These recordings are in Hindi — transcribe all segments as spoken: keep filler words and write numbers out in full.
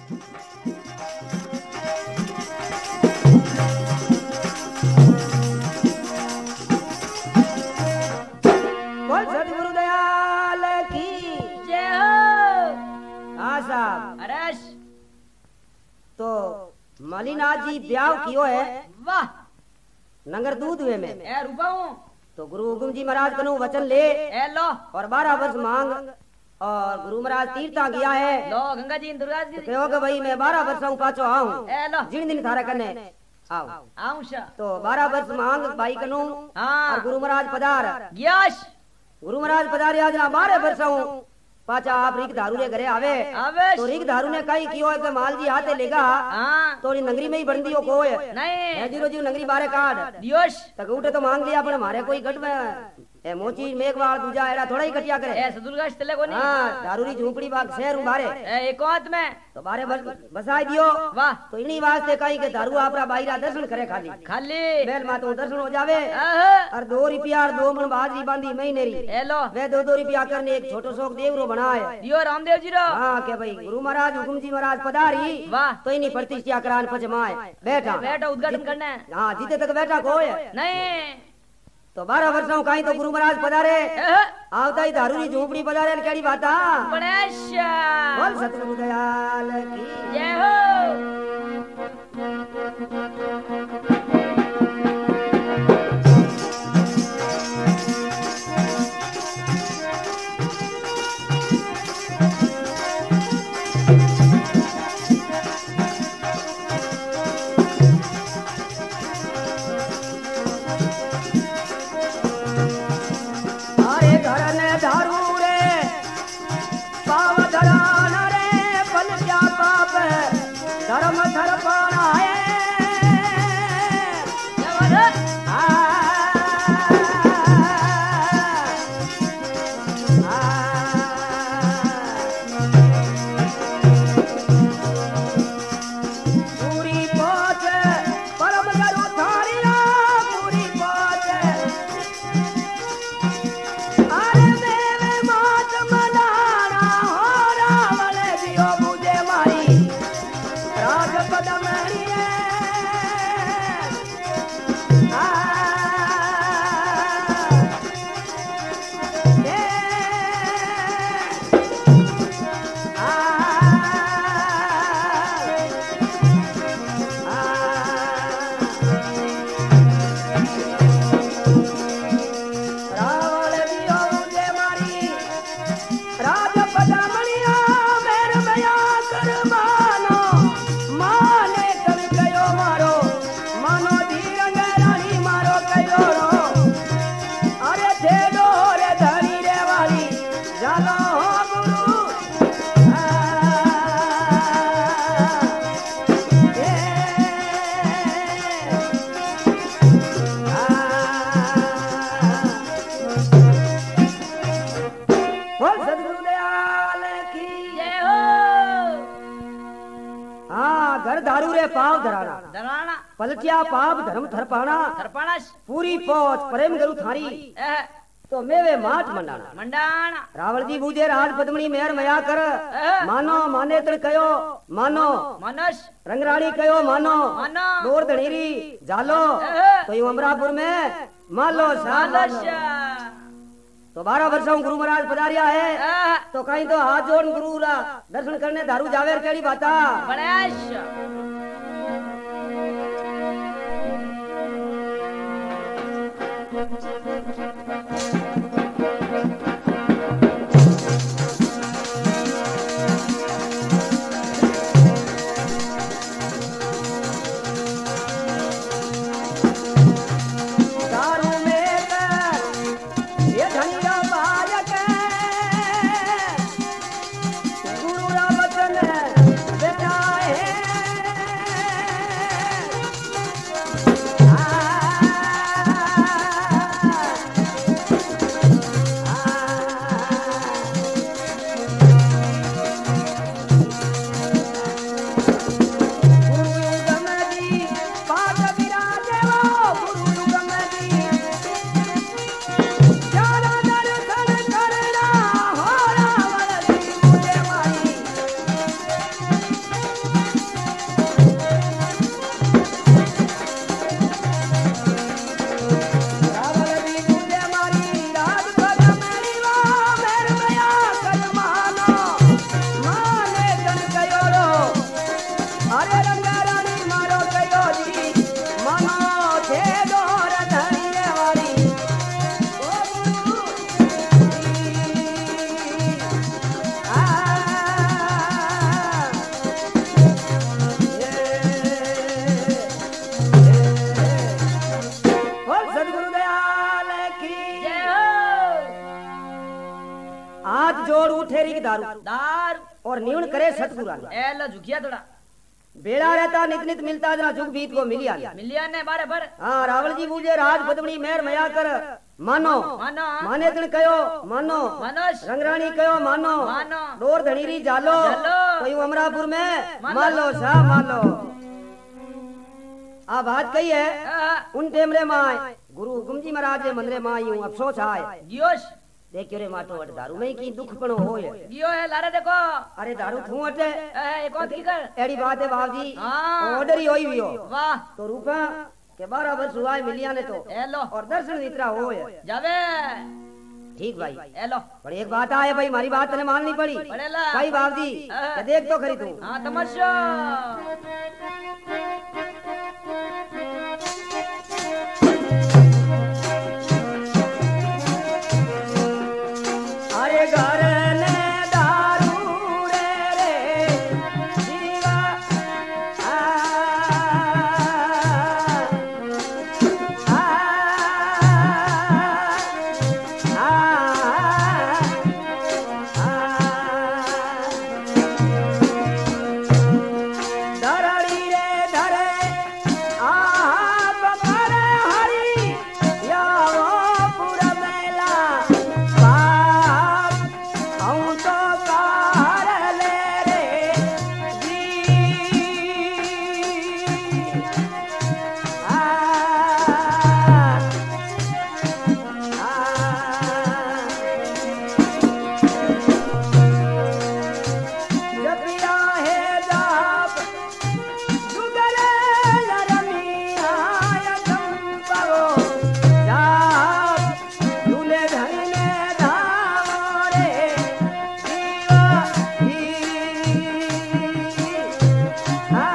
तो मलिनाथ जी ब्याह कियो है। वाह नंगर दूध हुए में ए रुबाऊं तो गुरु हुकुम जी महाराज कनु वचन ले ए लो और बारह वर्ष मांग और गुरु महाराज तीर्था गया है। लो गंगा जी दुर्गा जी कहो कि भाई मैं बारह वर्ष हूँ पाचो आऊं ए लो जिन दिन थारा कने आओ आऊं शा तो बारह वर्ष मांग भाई कनु हाँ और गुरु महाराज पधार यश गुरु महाराज पधारे आज ना बारह वर्ष हूँ पाचा आप रिक दारू रे घरे आवे आवे तो रिक दारू ने कई कियो है कि माल जी हाथे लेगा हाँ तो नंगरी में ही बन दियो को है नहीं है जीरो जी नंगरी बारे काट दियोश तक उठे तो मांग लिया पर हमारे कोई गट में ए मोची मेघवाल दूजा एड़ा थोड़ा ही कटिया करे ए सदुर्गा चले को नहीं हां दारूरी झोपड़ी बाग शहर बारे ए एकांत में तो बारे बस बसाई दियो वाह तो इन्हीं वास्ते कई के दारू आपरा बाईरा दर्शन करे खाली खाली मेल मा तो दर्शन हो जावे आह और दो रुपया और दो मन बाजरी बांधी महीनेरी ए लो वे दो दो रुपया करने एक छोटो सोक देवरो बनाए दियो रामदेव जी रो हां के भाई गुरु महाराज हुकुम जी महाराज पधारी वाह तो इन्हीं प्रतिष्ठा करान पजमाए बैठा बैठा उद्घाटन करना है हां जीते तक बैठा कोई नहीं तो बारह वर्षों कहीं तो गुरु महाराज पधारे एह आवता ही दारूरी झोपड़ी पधारे केड़ी बाता गणेशा बोल सतगुरु दयाल की जय हो धर्म धर्म है पाव धराना धराना पलटिया पाप धर्म थरपाना थरपाना पूरी पहुंच प्रेम गरु थारी एह तो मेवे माट मंडाना मंडाना रावल जी बूझे राज पद्मनी मेहर मया कर मानो माने तड़ कयो मानो मनस रंगराड़ी कयो मानो मानो डोर धणीरी जालो तो यूं अमरापुर में मालो सालस तो बारह वर्षों गुरु महाराज पधारिया है तो कहीं तो हाथ जोड़ गुरु रा दर्शन करने दारू जावेर केड़ी बाता गणेश Ah दारू दार और न्यून करे सतगुरा एलो झुकिया थोड़ा बेड़ा रहता नित नित मिलता जना जुग बीत को मिलिया मिलिया ने बारे भर हाँ रावल जी बूझे राज पद्मनी मेहर मया कर मानो मानो माने दिन कयो मानो मनुष्य रंगरानी कयो मानो मानो डोर धनीरी जालो जालो। तो यूं अमरापुर में मानो। मालो सा मालो आ बात कही है उन टेमरे माय गुरु गुमजी महाराज जे मंदरे माय यूं अफसोस आए गियोश देखियो रे माटो वट दारू में की दुख पणो होय गियो है लारे देखो अरे दारू थू अटे ए कौन की कर एड़ी बात है बाबूजी हाँ। ऑर्डर ही होई वियो वाह तो रूपा के बारह वर्ष हुआ मिलिया ने तो एलो और दर्शन इतना होय जावे ठीक भाई एलो पर एक बात आए भाई मारी बात तने माननी पड़ी पड़ेला भाई बाबूजी के देख तो खरी तू हां तमस्या अरे घर ने दारू रे रे जीवा आ आ धरड़ी रे धरे आ बकर हरी यावो पूरा मेला बाप हम तो कार ले रे जी आ जपिया है जाप जुगरे लरमिया चंपरो जाप झूले धरने धामो रे जीवा ही आ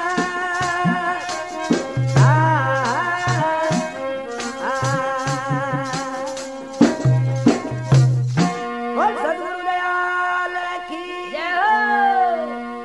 आ बोल सद्गुरु दयाल की जय हो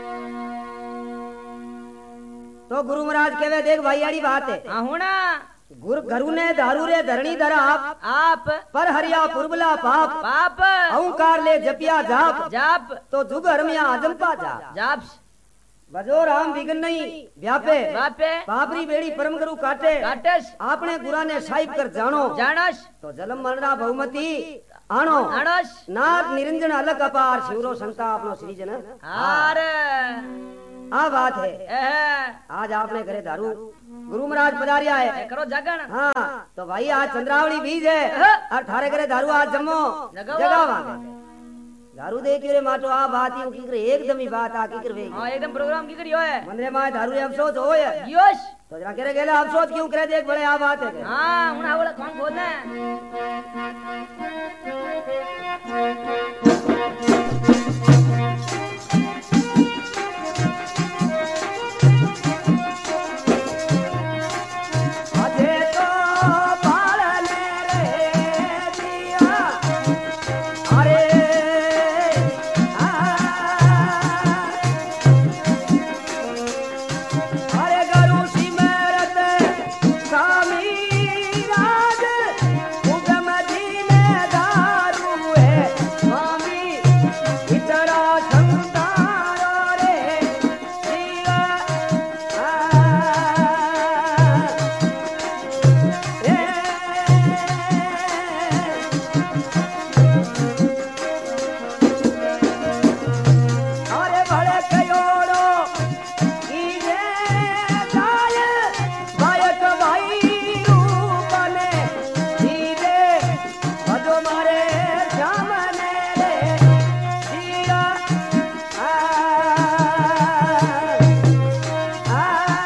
तो गुरु महाराज कहवे देख भाई आड़ी बात है हां हुना गुरु गरु ने दारू रे धरणी धरा आप आप पर हरिया पुरबला पाप पाप अहंकार ले जपिया जाप जाप तो जुग हरमिया अजंपा जाप जाप बजो राम बिगन नहीं व्यापे बापे पापरी बेड़ी परम गुरु काटे काटस आपने गुरा ने साहिब कर जानो जानस तो जलम मरणा बहुमती आनो आणस नाथ निरंजन अलग अपार शिवरो संता अपनो सृजन हार आ बात है ए आज आपने करे दारू गुरु महाराज पधारिया है करो जगन हाँ तो भाई आज चंद्रावली बीज है और थारे करे दारू आज जमो जगावा। जगावा दारू दे के रे माटो आ बात ही की करे एकदम ही बात आ की करे हां एकदम प्रोग्राम की करियो है मंदरे माय दारू रे अफसोस होय गियोश तो जरा करे गेले अफसोस क्यों करे देख बड़े आ बात है हां हुना बोला कौन बोलना अजे तो बाल ले रे दिया अरे आ अरे गरु सिमरत स्वामी राज उगम दीने दारू है स्वामी इतरा संतारो रे जीवा आ अरे भले कयोड़ो कीजे जाय बायक भाई रूपने सीधे भजो मारे सामने रे जिया आ आ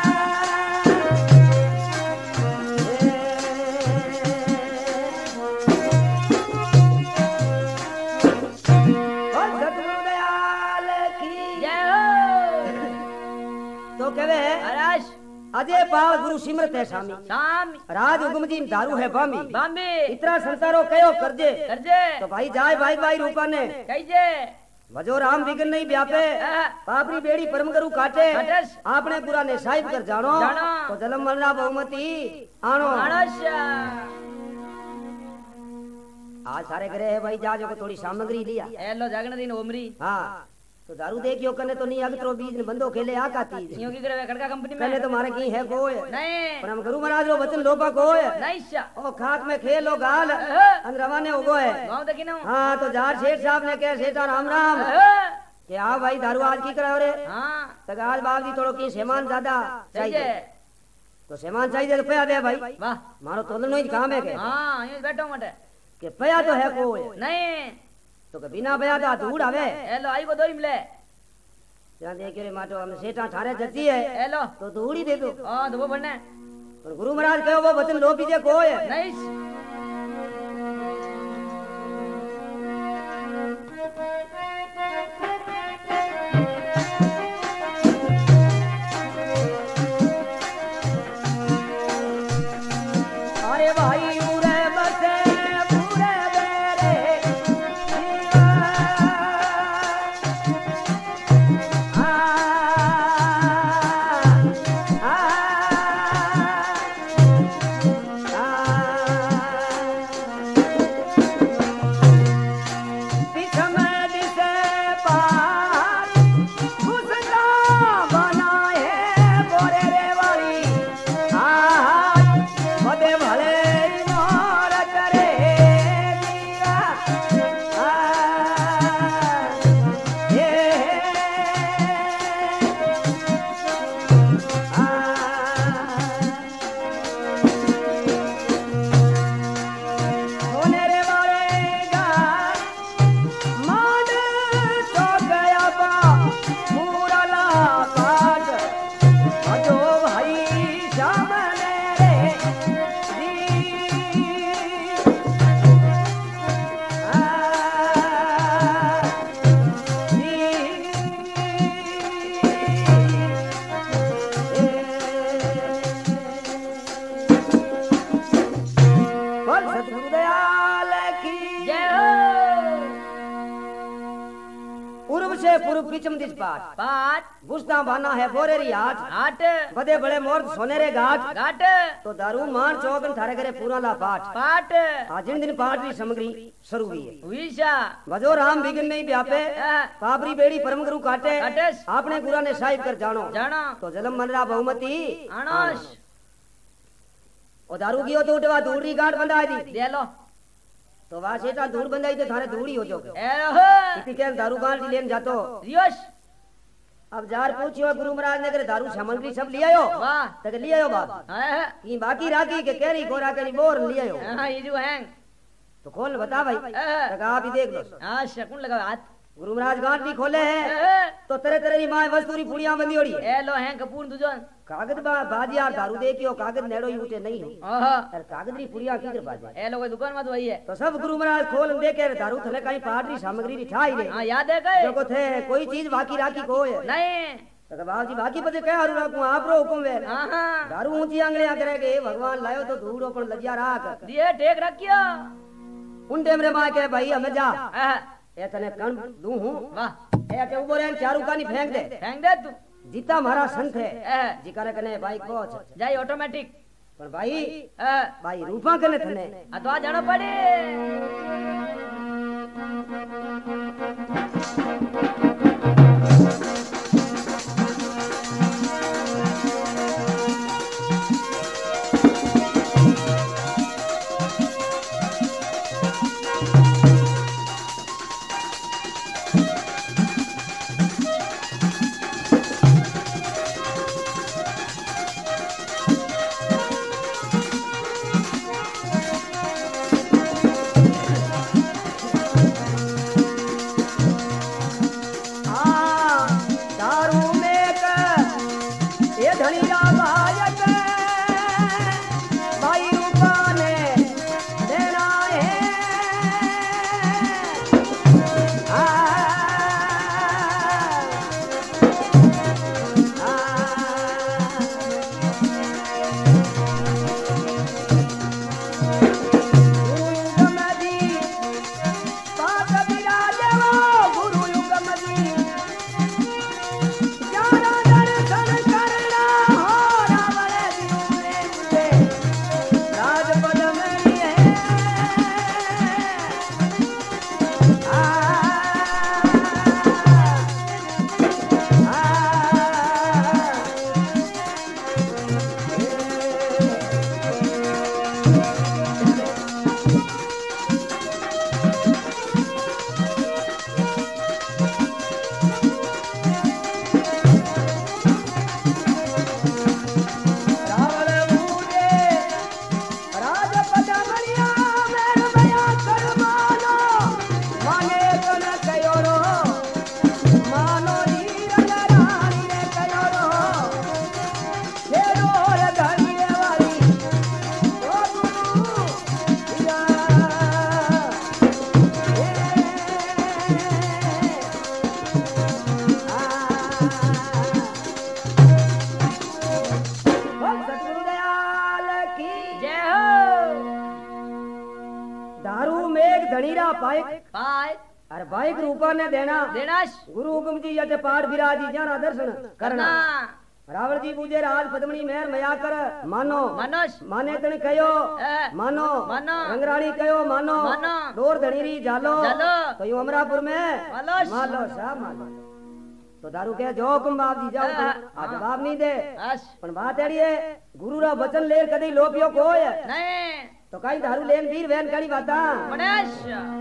और सतगुरु दयाल की जय हो तो कहवे अरश अजय पाल गुरु सिमरत है स्वामी शाम राज हुकुम जी दारू है बामी बॉम्बे इतना संसारो कयो करजे करजे तो भाई जाय भाई भाई रूपा ने कहिजे भजो राम बिगन नहीं व्यापे हाँ। पापरी बेड़ी परम गुरु काटे काटेस। आपने गुरा ने साहिब कर जानो जानो। तो जलम मरना बहुमती आनो आणस आज सारे घरे है भाई जा जो को थोड़ी सामग्री लिया एलो जागने दिन ओमरी हाँ तो दारू देखियो कने तो नहीं अगत्रो बीज ने बंदो खेले आकाती यूं की करे खड़का कंपनी में कने तो मारे की है कोय नहीं पर हम गुरु महाराज रो वचन लोपा कोय नहीं सा ओ खाक में खेलो गाल अंदरवाने उगो है गांव देखी ना हाँ तो जार सेठ साहब ने कहे सेठा राम राम के हाँ भाई दारू आज की करा रे हां तो आज बाप जी थोड़ो की सामान ज्यादा चाहिए तो सामान चाहिए तो पया दे भाई वाह मारो तोलनो ही काम है के हां यूं बैठो मटे के पया तो है कोय नहीं तो के बिना पया तो धूड़ आवे एलो आई को दोई मिले जहां देख रे माटो हम सेठा थारे जती है एलो तो धूड़ी दे दो हां तो वो बनने पर गुरु महाराज कहो वो वचन लो पीजे कोय नहीं अरे भाई उरे बसे पूरे बेरे आ आ पीछे में दिसे पार घुसता बनाए बोरे रे वाली आ मदे भले मोर करे दिया आ ये आ होने रे वालेगा मान तो गया बा पूरा ला पाट अजो भाई सामने रे दी आ बोल सतगुरु दयाल की जय हो पूर्व से पूर्व पिछम दिस पाट पाट बुस्ता बाना है बोरेरी हाट हाट बदे बड़े मोर सोनेरे घाट घाट तो दारू मान चौकन थारे करे पूरा ला पाठ पाट आज दिन पाठ की सामग्री शुरू हुई है विशा भजो राम बिगन नहीं व्यापे पापरी बेड़ी परम गुरु काटे काटेस। आपने गुरा ने साहिब कर जानो जानो तो जलम मनरा बहुमती आणस ओ दारू गियो तो उठवा दूरी गांठ बंधाई दी दे लो तो वा सेटा दूर बंधाई तो थारे दूरी हो जो एहो इति के दारू गांठ लेन जातो रियोश अब जार पूछियो गुरु महाराज ने करे दारू सामग्री सब लियायो वाह तक लियायो बाप हां की बाकी राखी के केरी गोरा केरी बोर लियायो हां ये जो हैंग तो खोल बता भाई तक आप ही देख लो हां शकुन लगा हाथ गुरु महाराज गांठ भी खोले हैं तो तरह तरह की माय वस्तुरी पुड़िया बंदी होड़ी है ए लो हैंग कपूर तुझो कागज बा बाजियार दारू देखियो कागज नेड़ो ही उठे नहीं है ओहो और कागज री पुड़िया की बाजे ए लो कोई दुकान में तो वही है तो सब गुरु महाराज खोल देखे दारू थले कहीं पाटरी सामग्री रिठाई रे हां याद है गए जो को थे कोई चीज बाकी राखी को है नहीं तो बाबू जी बाकी बजे कह हारू राखू आप रो हुकुम वे हां हां दारू ऊंची आंगलियां करेगे भगवान लायो तो धूड़ो पण लजिया राख दिए टेक रखियो उन टेम रे मां के भाई हमें जा आह ए तने कण दू हूं वाह ए के उबो रे चारू कानी फेंक दे फेंक दे तू जीता मारा संत है ए जिकारे कने भाई कोच जाई ऑटोमेटिक पर भाई ए भाई रूपा कने थने आ तो आ जानो पड़े बाइक भाई अरे बाइक रूपा ने देना देनाश गुरु हुकुम जी यटे पाठ विराजी जाना दर्शन करना रावण जी पूजे राज पद्मनी मेहर मया कर मानो मनोज माने तने कयो ए, मानो मानो रंगराणी कयो मानो मानो डोर धनीरी जालो जालो तो यूं अमरापुर में मालोश मालो सा मालो तो दारू के जो हुकुम बाप जी जाओ आ जवाब नहीं दे बस पण बात एड़ी है गुरु रा वचन ले कदी लोपियो कोय नहीं तो काई दारू लेन वीर वेन कड़ी बाता मनेश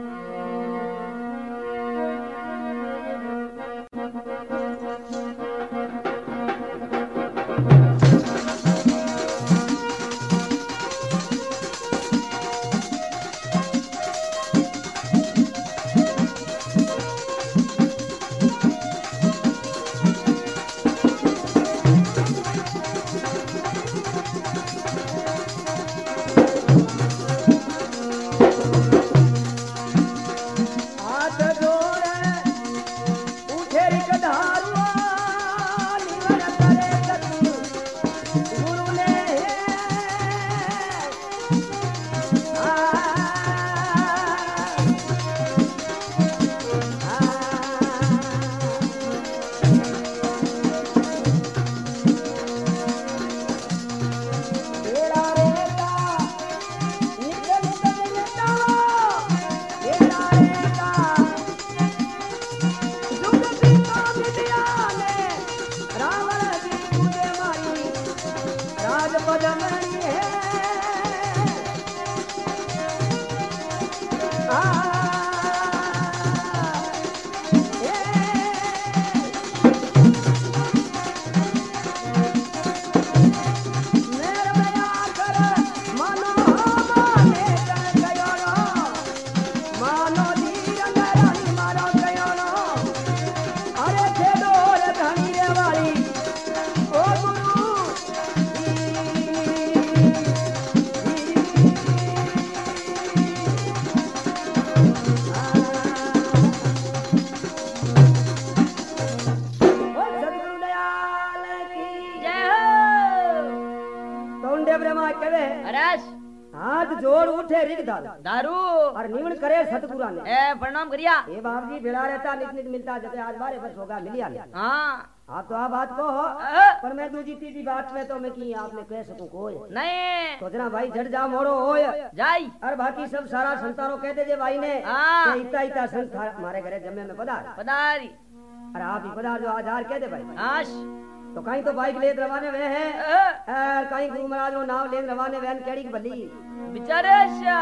हाथ जोड़ उठे रिग दारू दारू और निवण करे सतगुरा ने ए प्रणाम करिया ए बाप जी बेड़ा रहता नित नित मिलता जते आज बारे बस होगा मिलिया ने हां आप तो आ बात को हो पर मैं दूजी तीसरी बात में तो मैं की आपने कह सकूं कोई नहीं तो जना भाई झट जा मोड़ो होय जाई और बाकी सब सारा संतानों कह दे जे भाई ने हां कि इता इता संत हमारे घरे जम्मे में पधार पधारी और आप ही पधार जो हजार कह दे भाई आश तो कहीं तो बाइक ले रवाने वे हैं और कहीं गुरु महाराज वो नाव ले रवाने वे केड़ी की भली बिचारे शा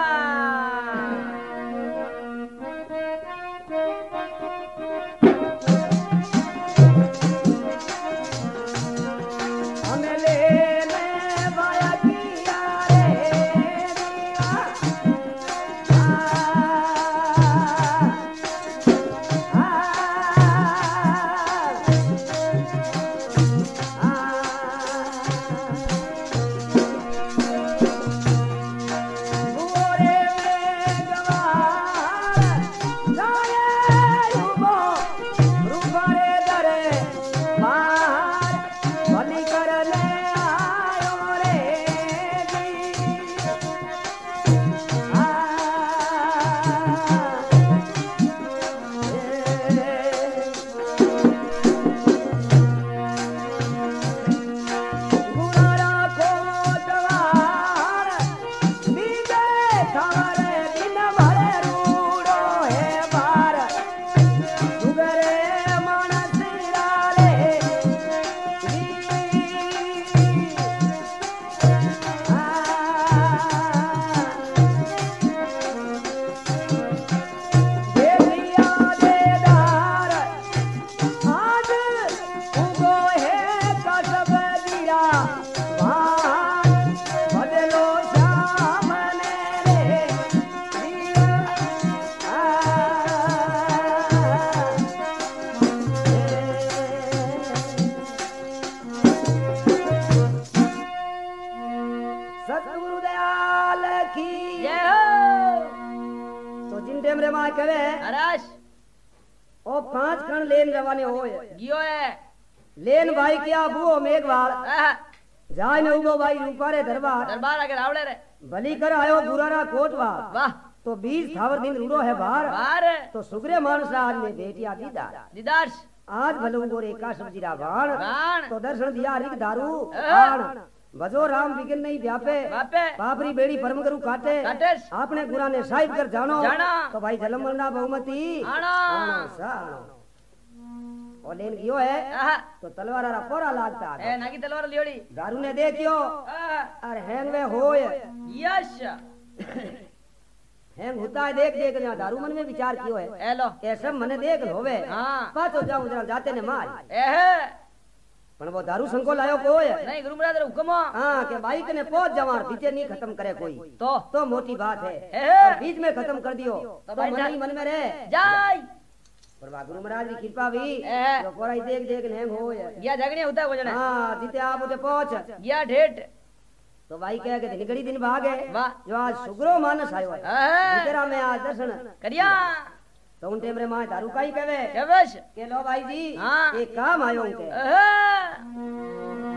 हमें लेने वाया किया रे दिया आ गोरे में गवार जाए रुबो रुबारे दरे मार भली कर ले आयो रे जी आ गुरारा कोटवार बीजे थारे दिन भरे रूड़ो है बार सुगरे मानसिरा रे देविया देदार आज उगो है कसब गिरा भान बदलो सामने रे दिया सतगुरु दयाल की जय हो तो जिन टेम रे मां करे अरश ओ पांच खण लेन रवाने होय गियो है लेन भाई क्या बुओ मेघवाल आह, जाय ने उगो भाई रूपारे दरबार दरबार आगे रावले रे भली कर आयो बुरारा कोटवा वाह तो बीस थावर दिन रूड़ो है बाहर बार तो सुगरे मानस आज में बेटिया दीदार दीदार्श आज भलो गोरे का सब्जीरा बाण बाण तो दर्शन दिया रिक दारू हाँ। आण भजो राम बिगिन नहीं व्यापे बापे पापरी बेड़ी परम करू काटे काटेश आपने गुरा ने साहिब कर जानो जाना। तो भाई जलम मरना बहुमती आना। आना सा आना। और लेन गियो है आहा तो तलवार रा पोरा लागता ए नागी तलवार लियोड़ी दारू ने देखियो आहा अरे हैंग वे होय यश हैंग होता है देख देख ना दारू मन में विचार कियो है ए लो ये सब मने देख होवे हां पाछो जाऊं जरा जाते ने मार एहे पण वो दारू संको लायो कोय नहीं गुरु महाराज रे हुक्म हां के बाइक ने पहुंच जवार पीछे नहीं खत्म करे कोई तो तो मोटी बात है एहे और बीच में खत्म कर दियो तो भाई मन जा- ही मन में रहे जाय पर बा गुरु महाराज की कृपा भी एहे। जो पोराई देख देख ने होय या झगड़े होता है कोजने हां जीते आप उठे पहुंच या ढेट तो भाई कह के दिन घड़ी दिन भागे वाह जो आज सुगरो मानस आयो है आहा तेरा में आज दर्शन करिया तो उन टेम रे मां दारू काई कहवे केवश के लो भाई जी हाँ। एक काम आयो उनके आहा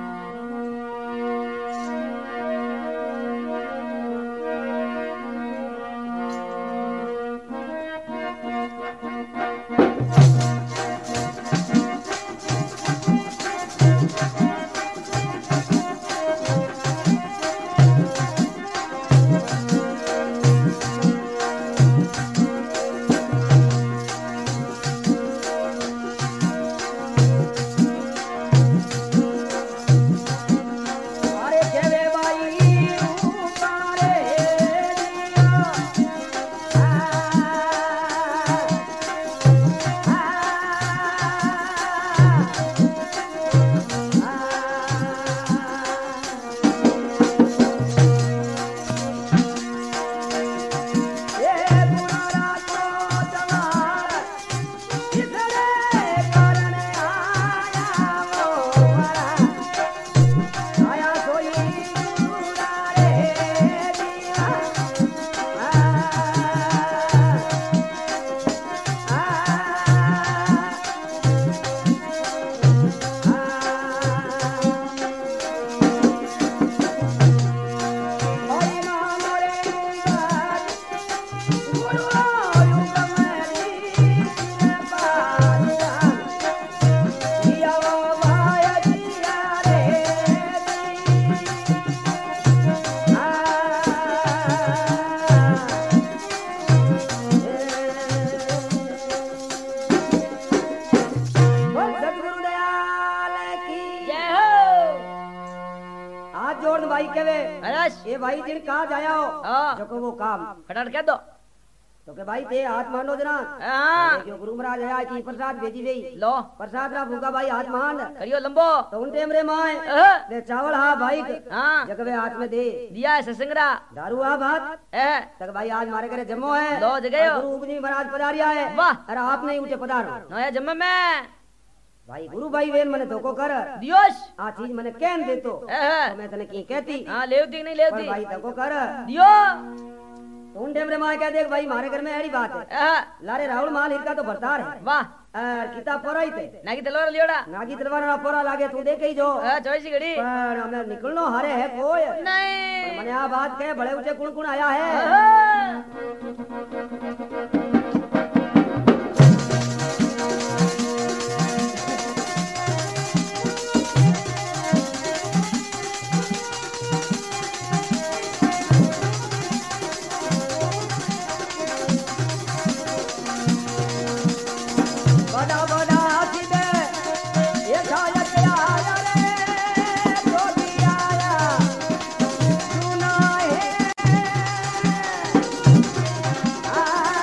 अरे केवे भाई रूपारे दिया आ ये गुणारा तो जवार इसने करने आया वो हरा आया सोई गुरारे दिया आ ओय नाम रे गुरु आयु कमरी रे पारिया दिया भाया दिया रे बोल सतगुरु दयाल की जय हो आज जोड़ भाई कहे अरस ये भाई दिन कहा जाया हो हां जो को वो काम फटाफट कह दो तो के भाई ते हाथ मानो जना हां देखियो गुरु महाराज आया की प्रसाद भेजी गई लो प्रसाद रा भूखा भाई हाथ मान करियो लंबो तो उन टेम रे माए आहा ले चावल हा भाई हां जगवे हाथ में दे दिया है ससंगरा दारू हा भात ए तक भाई आज मारे करे जमो है लो जगयो। और गुरु जी महाराज पधारिया है वाह। अरे आप नहीं उठे पधारो नया जम्मे में भाई गुरु भाई वेन मने धोखो कर दियोश आ चीज मने कहन दे तो एहे तो मैं तने की कहती हां लेवती नहीं पर लेवती भाई धोखो कर दियो तो उन टेम रे माए कह देख भाई मारे घर में ऐडी बात है आहा लारे राहुल माल इनका तो भरतार है वाह और किताब पढ़ाई थे नागी तलवार लियोड़ा नागी तलवार ना पोरा लागे तू देख ही जो आ चौबीस घड़ी पर हमें निकलनो हारे है कोई पर नहीं मने आ बात कहे बड़े ऊंचे कुण कुण आया है आहा बड़ा बड़ा सीधे ये शायद आया रे जो भी आया सुना है आ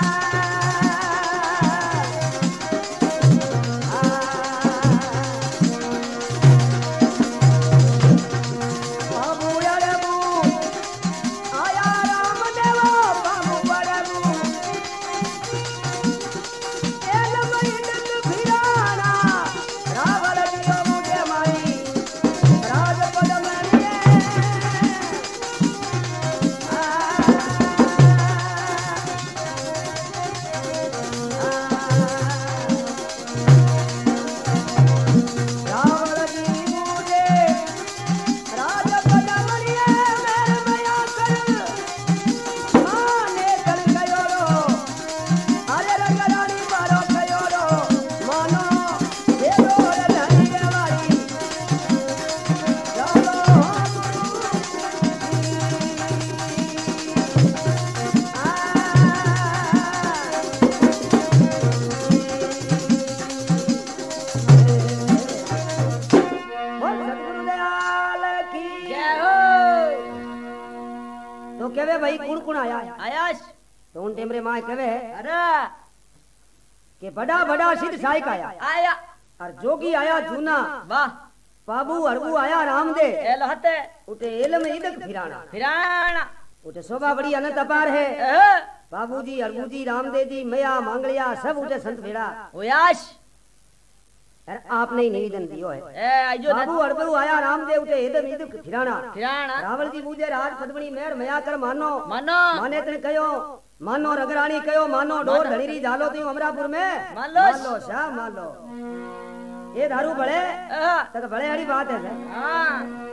कहवे भाई कुण कुण आया आयाश तो उन टेमरे माए कहवे अरे कि बड़ा बड़ा सिद्ध साइक आया आया और जोगी आया जूना वाह बाबू हरबू आया रामदे ए लहते उठे एलम इदक फिराना फिराना उठे शोभा बड़ी अनंत अपार है ए बाबूजी हरबूजी रामदेव जी मैया मांगलिया सब उठे संत भेड़ा ओयाश अरे आपने ही निवेदन दियो है ए आइजो बाबू हरबू आया रामदेव उठे एदम इदक फिराना फिराना रावल जी पूजे राज पद्मणी मेहर मया कर मानो मानो माने तने कयो मानो रगराणी कयो मानो डोर धड़ीरी जालो तू अमरापुर में मान लो। मान लो शाह मान लो ये दारू बड़े ए तक बड़े हरी बात है सर। हां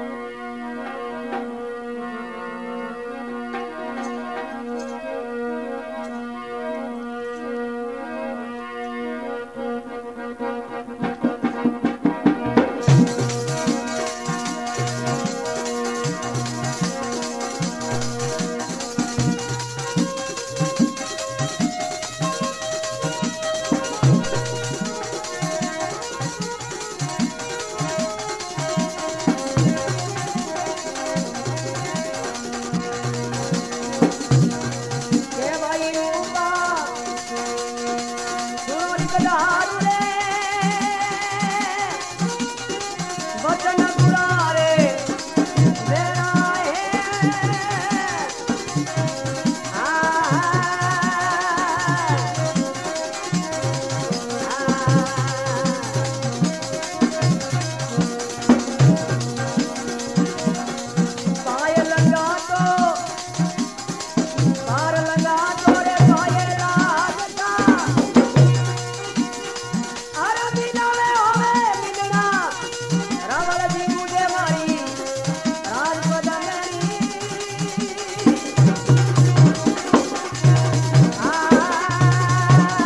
के भाई रूपा सुनो निकलारू रे वचन बुलारे मेरा है आ पाय लगा तो पार लगा तोरे पाये लागता अरे बिना में होवे मिलना रावल जी मुझे मारी राज बदलनी आ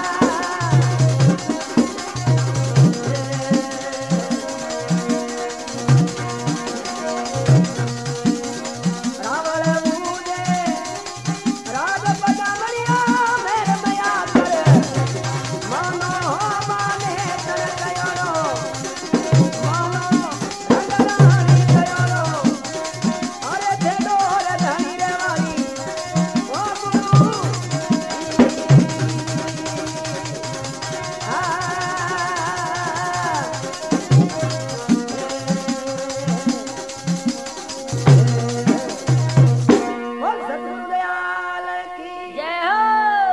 रावल मुझे राज बदलनिया मेरे मया कर मानो माने कर कयोरो मानो रंगरानी कयोरो अरे देदो रे धनी रे वाली ओ गुरु आ बोल सतगुरु दयाल की जय हो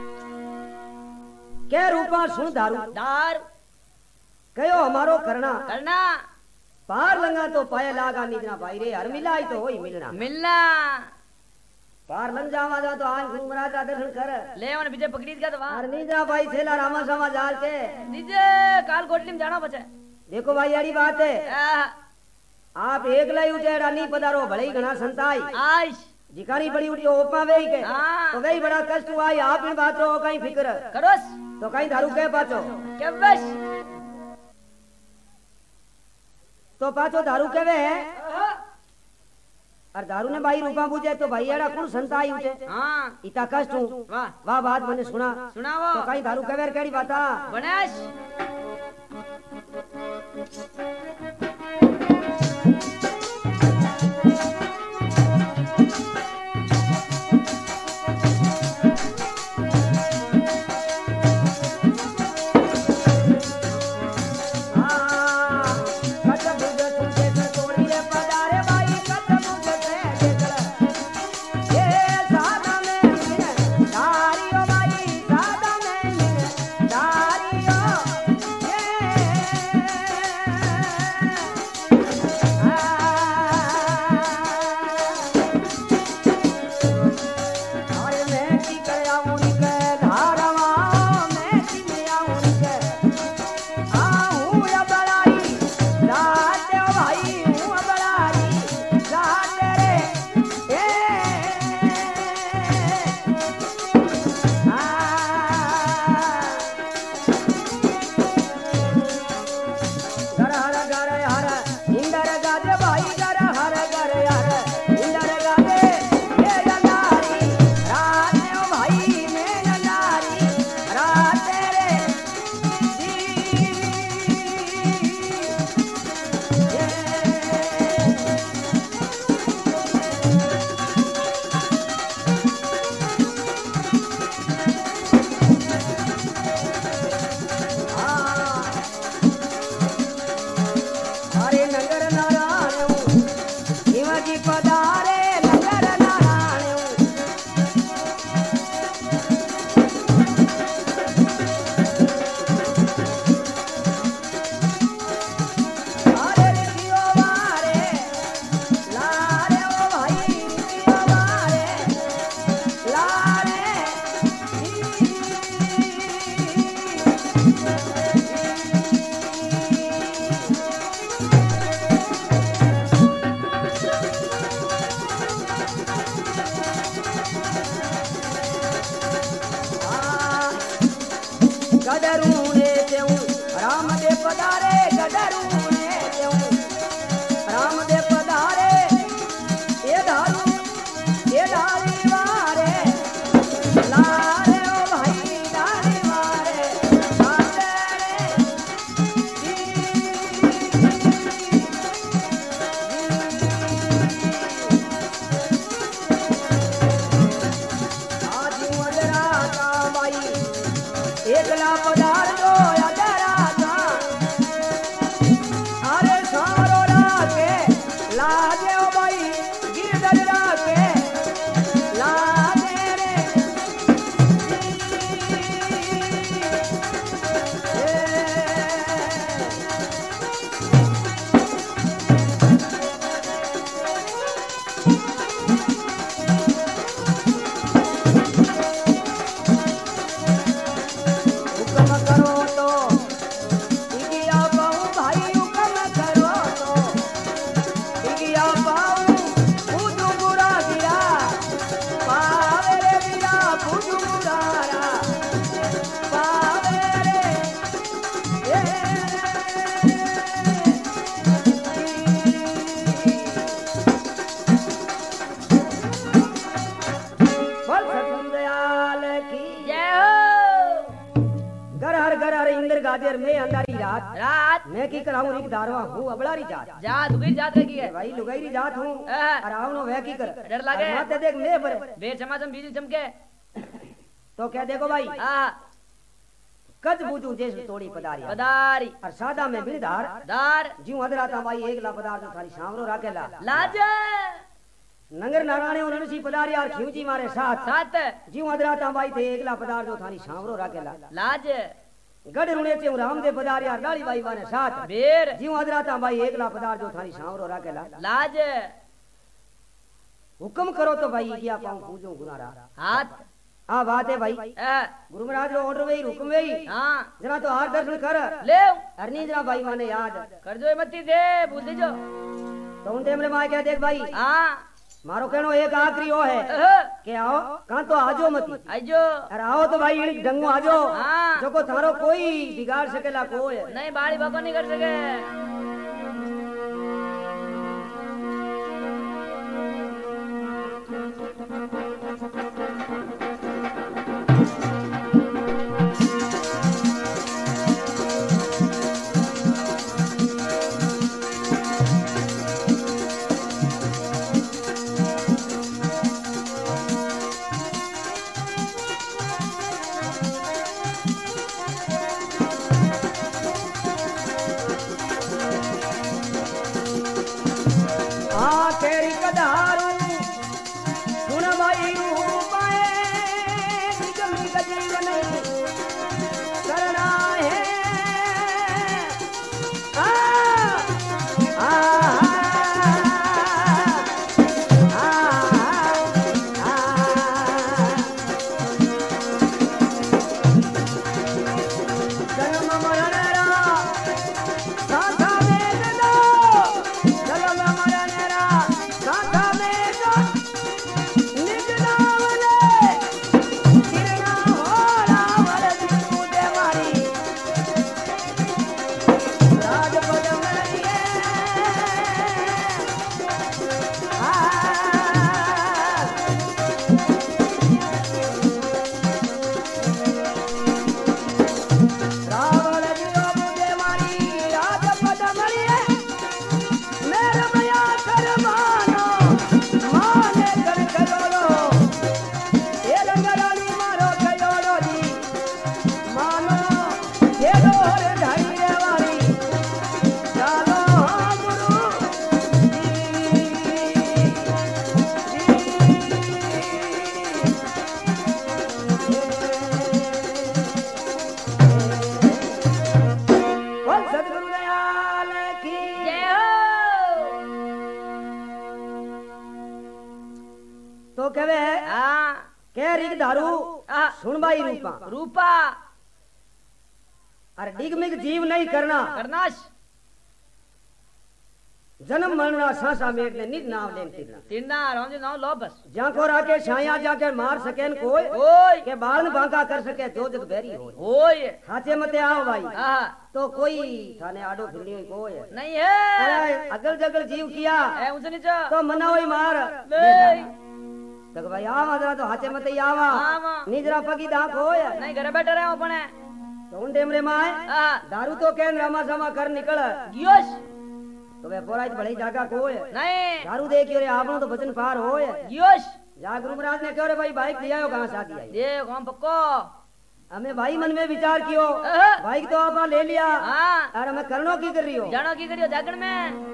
के रूपा सुन दारू दार कयो हमारो करना करना पार लंगा तो पाए लागा निजना भाई रे हर मिलाई तो होई मिलना मिलना पार लंग जावा जा तो आज गुरु महाराज का दर्शन कर ले मन विजय पकड़ी का दवा और निजना भाई छेला रामा सामा जाल के निजे काल कोटली में जाना बचे देखो भाई यारी बात है आ आप एक लाई उठे रानी पधारो भले ही घना संताई आइश जिकानी बड़ी उठी ओपा वे के हाँ। तो वही बड़ा कष्ट हुआ आप इन बात रो कहीं फिक्र करोस तो कहीं दारू के पाचो के बस तो पाचो दारू के वे और दारू ने भाई रूपा पूछे तो भाई एड़ा कुण संताई उठे हां इता कष्ट हूँ वाह वाह बात मैंने सुना सुनाओ तो कहीं दारू कवेर केड़ी बाता गणेश दारियो अरे सारो राके लाजे ओ भाई गिरधर राके लाजे रे हुक्म करो तो इगिया पाऊं भाई हुक्म करो तो इगिया पाऊं बुधु बुरा गिरा पावे रे गिरा बुधु बुरारा पावे रे बोल सतगुरु दयाल की जय हो घर हर घर हर इंद्र गाजर में अंधारी रात रात मैं की कराऊं रिक दारवा हूँ अबलारी जात जा दुगरी जात रखी है भाई लुगाई जात हूँ हाँ। आराम नो वह की कर डर लगे। और माते देख मैं पर बे चमाचम बिजली चमके तो क्या देखो भाई आ कद बूझू जेस तोड़ी पदारी पदारी और सादा में बिरधार दार जीव हदराता भाई एक ला पदार तो थारी शामरो राखेला लाज नंगर नारायण उनसी पदारी और खिवजी मारे साथ सात जीव हदराता भाई थे एक ला पदार जो थारी शामरो राखेला लाज गढ़ रुणे चे रामदेव पदारी और डाली बाई मारे साथ बेर जीव हदराता भाई एक ला पदार जो थारी शामरो राखेला लाज हुक्म करो तो भाई क्या पाऊं पूजो गुनारा हाथ हाँ बात है भाई आ, गुरु महाराज रो ऑर्डर वही हुक्म वही हाँ जरा तो हाथ दर्शन कर ले अरनी जरा भाई माने याद कर जो मती दे भूल दीजो तो उन टेमरे मां क्या देख भाई हाँ मारो कहनो एक आखिरी ओ है अह, के आओ कहां तो आजो मती आइजो अरे आओ तो भाई इनक ढंगो आजो हाँ। जो को थारो कोई बिगाड़ सकेला कोई नहीं बाड़ी भगो नहीं कर सके हाँ तेरी कदारू सुन भाई रूपाए निगम का जीवन करना है आ, आ, आ, आ, जन्म मरण रा साथा वेद दो जन्म मरण रा साथा वेद निज नावले किरणा होला वरद कूदे मारी राजपद मरिए आ रावण जियो बुदे मारी राजपद मरिए मेरा भया कर मानो माने कर करोड़ो ये रंगरानी मारो कयोड़ो जी मानो ये डोर ढाई वाली चालो गुरु बोल सतगुरु दयाल की जय हो तो कहवे हाँ कह रिक दारू आ, सुन भाई रूपा रूपा अरे डिगमिग जीव नहीं करना करनाश जन्म मरना सांसा मेट ने निज नाम लेन तिरना तिरना रामजी नाम लो बस जाको राके छाया जाके मार सकेन कोई ओय के बाल बांका कर सके जो जग बेरी हो ओय खाचे मते आओ भाई हाँ तो कोई थाने आडो फिरनी कोई नहीं है अरे अगल जगल जीव किया ए ऊंचे नीचे तो मना वही मार नहीं तक भाई आवा जरा तो हाथे मते आवा आवा। निजरा पगी दाख होय नहीं घर बैठे रहे अपने तो उन टेमरे माए हाँ दारू तो केन रामा समा कर निकल गियोश तो वे पोराइत बड़ी जागा कोय नहीं दारू देखियो रे आपनो तो वचन पार होय गियोश जा गुरु महाराज ने कहो रे भाई बाइक ले आयो कहां से आ गया ये कौन पक्को हमें भाई मन में विचार कियो भाई तो आपा ले लिया और हमें करनो की कर रही हो जानो की करियो जागरण में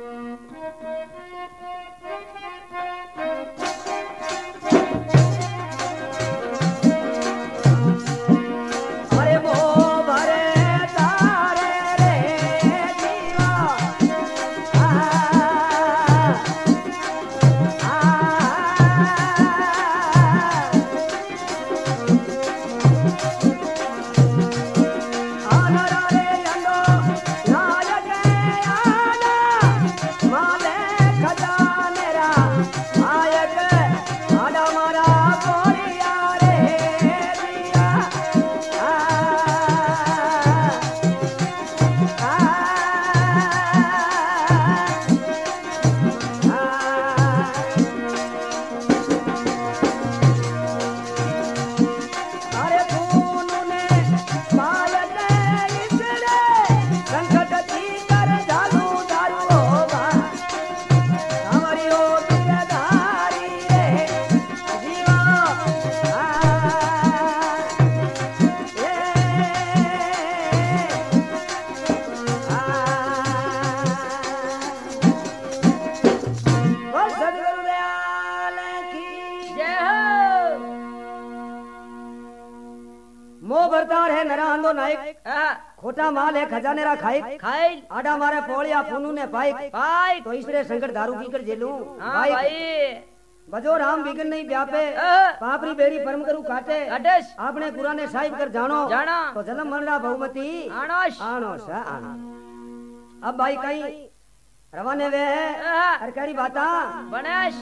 खोटा माल है खजाने रा खाई खाई आडा मारे पोलिया फूनू ने पाई पाई तो इसरे संकट दारू पी कर जेलू भाई भाई बजो राम बिगन नहीं व्यापे पापरी बेड़ी परम करू काटे अडस आपने गुरा ने साहिब कर जानो जाना तो जन्म मनरा बहुमती आनोश आनोश आना अब भाई कहीं रवाने वे है हर करी बाता बनेश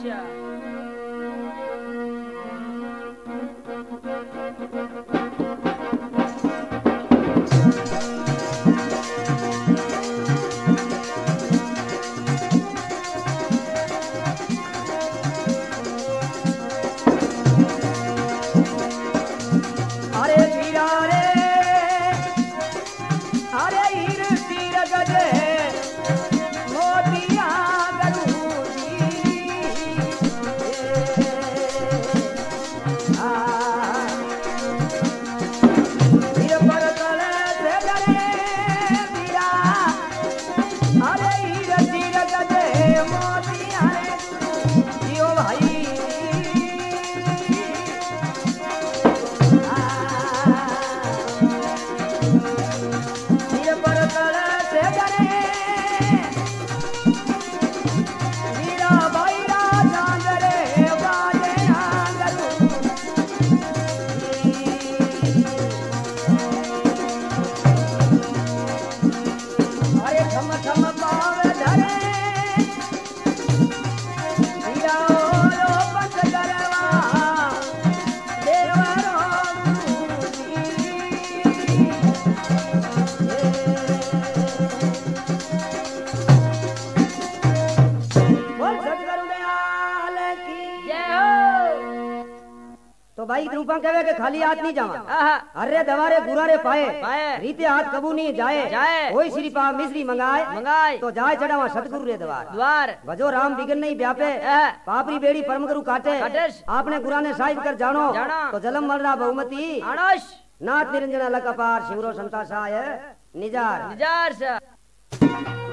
भाई रूपा कहे के खाली हाथ नहीं जावा अरे दवारे गुरारे पाए रीते हाथ कबू नहीं जाए जाए कोई श्री पा मिश्री मंगाए मंगाए तो जाए चढ़ावा सतगुरु रे द्वार द्वार भजो राम बिगन नहीं व्यापे पापरी बेड़ी परम करू काटे आपने गुरा ने साहिब कर जानो तो जलम मलरा बहुमती आनोश नाथ निरंजन लकपार शिवरो संता साय निजार निजार सा